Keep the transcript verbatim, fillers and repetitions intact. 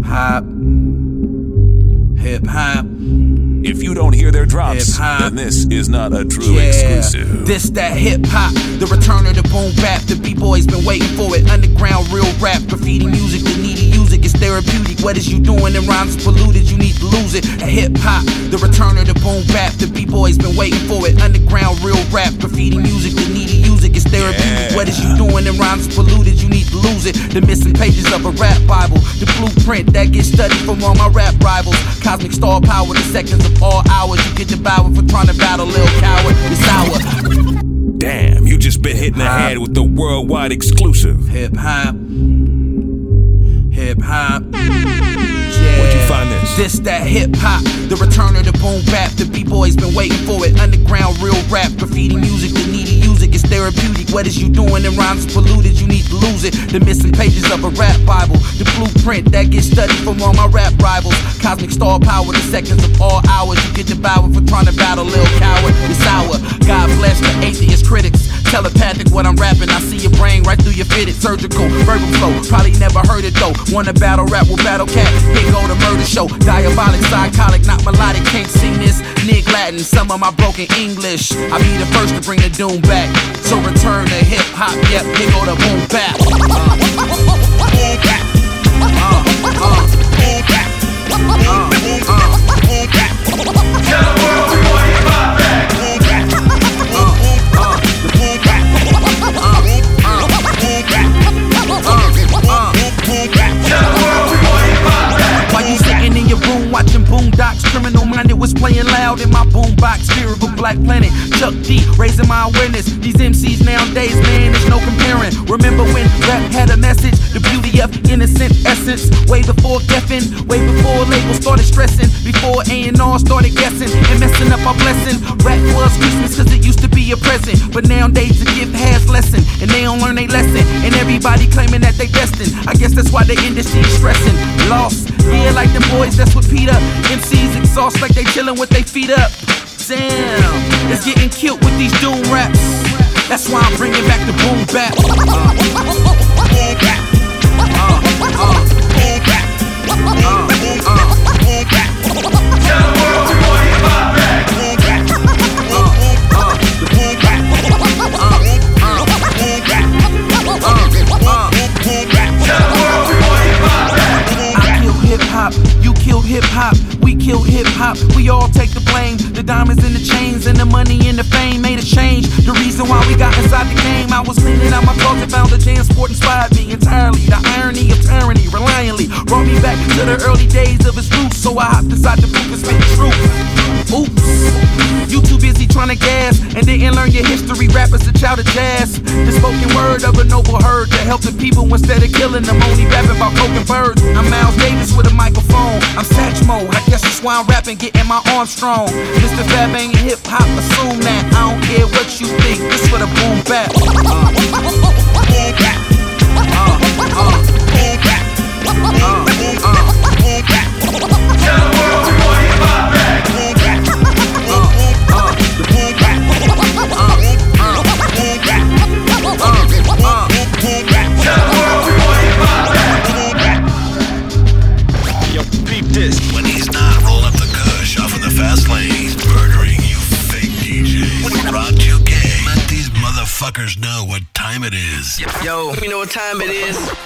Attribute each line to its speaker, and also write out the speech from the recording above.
Speaker 1: hop, hip hop.
Speaker 2: If you don't hear their drops,
Speaker 1: Hip-hop.
Speaker 2: then this is not a true
Speaker 1: Yeah,
Speaker 2: exclusive.
Speaker 1: this that hip hop, the return of the boom bap. The b-boys been waiting for it. Underground real rap, graffiti music, the needy music is therapeutic. What is you doing? And rhymes polluted, you need to lose it. Hip hop, the return of the boom bap. The b-boys been waiting for it. Underground real rap, graffiti music, the needy music is therapeutic.
Speaker 2: Yeah.
Speaker 1: What is you doing? And rhymes polluted, you need to lose it. The missing pages of a rap Bible, the blueprint that gets studied from all my rap rivals. Cosmic star power, the seconds of all hours. You get devoured for trying to battle, little coward. It's sour.
Speaker 2: Damn, you just been hitting the
Speaker 1: Hop.
Speaker 2: head with the worldwide exclusive.
Speaker 1: Hip hop, hip hop.
Speaker 2: Where'd you find this?
Speaker 1: This that hip hop, the return of the boom bap. The b-boys been waiting for it. Underground real rap, graffiti music, the needy music is therapeutic. What is you doing? And rhymes polluted, you need to lose it. The missing pages of a rap Bible, the blueprint that gets studied from all my rap rivals. Cosmic star power, the seconds of all hours. You get devoured for trying to battle, little coward. It's sour. God bless the atheist critics. Telepathic what I'm rapping, I see your brain right through your fitted. Surgical, verbal flow, probably never heard it though. Wanna battle rap with Battle Cat, here go the murder show. Diabolic, psychotic, not melodic, can't sing this. Nig Latin, some of my broken English. I'll be the first to bring the doom back. So return to hip hop, yep, here go the boom bap. Uh, boom bap. Uh, uh, boom bap. Uh, uh, boom bap. Tell the world we want hip hop back. Boom bap. Uh, uh, the boom bap. Uh, uh, boom bap. Uh, uh, boom bap. Tell the world we want hip hop back. While you sitting in your room watching Boondocks, Criminal Minded was playing loud in my boombox. Spirit of a Black Planet, Chuck D, raising my awareness. These M Cs nowadays, man, there's no comparing. Remember when rap had a message? The beauty of innocent essence. Way before Geffen, way before labels started stressing. Before A and R started guessing and messing up our blessing. Rap was Christmas cause it used to be a present. But nowadays the gift has lesson, and they don't learn they lesson. And everybody claiming that they destined. I guess that's why the industry is stressing. Lost, yeah, like them boys that's with Peter. M Cs exhaust like they chillin' with they feet up. Damn, it's getting killed with these doom raps. That's why I'm bringing back the boom bap. Uh, boom bap. Uh, uh, boom bap. Uh, uh, boom bap. Tell the world we want hip hop back. Boom bap. Uh, uh, the boom bap. Uh, uh, boom bap. Uh, uh, boom bap. Tell the world we want hip hop back. I kill hip hop, you kill hip hop, we kill hip hop. We all take the blame. The diamonds and the chains and the money and the fame made a change. The reason why we got inside the game, I was cleaning out my closet, found a jam sport inspired me entirely. The irony of tyranny, reliantly brought me back to the early days of its roots. So I hopped inside the booth and spit the truth. Oops, you too busy trying to gas and didn't learn your history. Rap is a child of jazz, the spoken word of a noble herd to help the people instead of killing them. Only rapping about broken birds. I'm Miles Davis with a microphone. I'm Satchmo, I guess that's why I'm rapping, getting my arm strong. Mister Fab ain't hip hop, assume that. I don't care what you think, this for the boom bap. Uh, boom bap. Uh, uh, boom bap. Uh, uh, boom bap. Tell the world we want hip hop back. Boom bap. Uh, uh, the boom bap. Uh, uh, boom bap. Uh, uh, boom bap. Tell the world we want hip hop back. Boom bap.
Speaker 3: Yo, peep this.
Speaker 4: When he's not rolling up the kush off in the fast lane, he's murdering you fake D Js. Rock two K. Let these motherfuckers know what time it is.
Speaker 3: Yo, let me know what time it is.